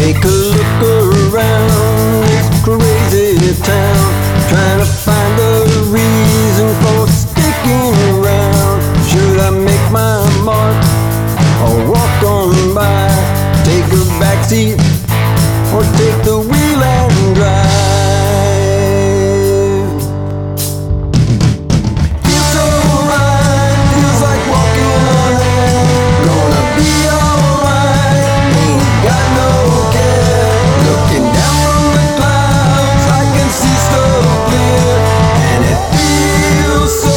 Take a look around this crazy town, trying to find the reason for sticking around. Should I make my mark or walk on by? Take a backseat or take the wheel and drive? Feels so right, feels like walking on air. Gonna be alright, ain't got no care. Looking down from the clouds, I can see so clear, and it feels so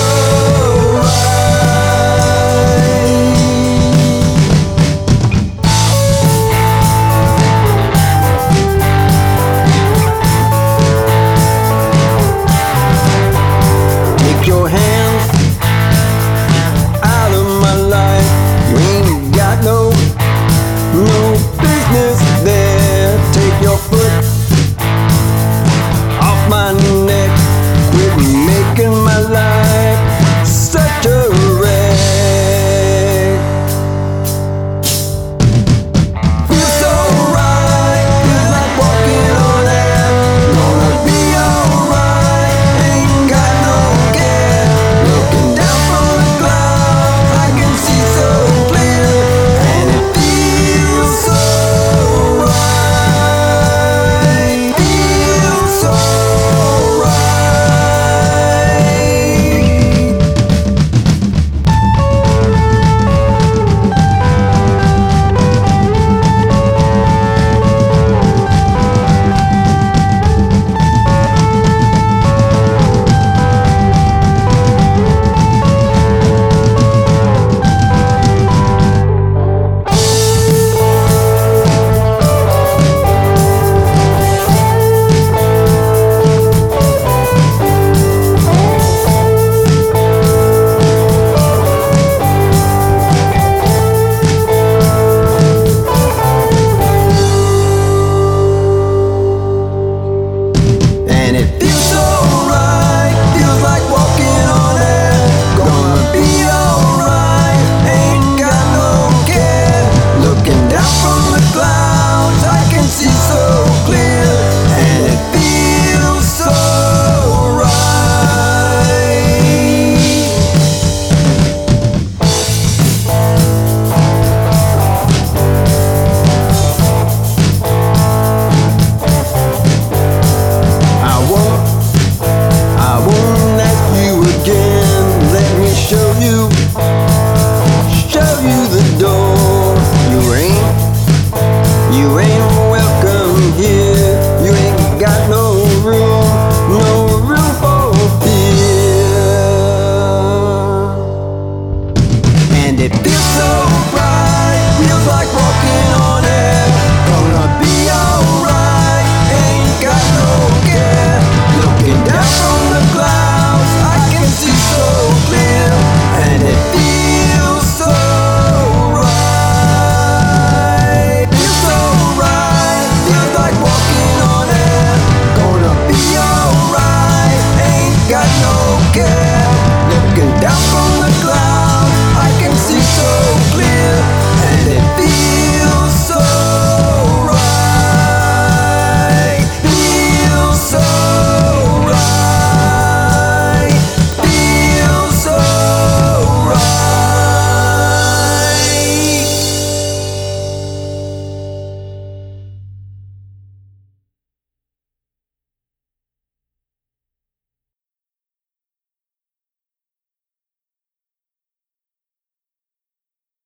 your hands out of my life. You ain't got no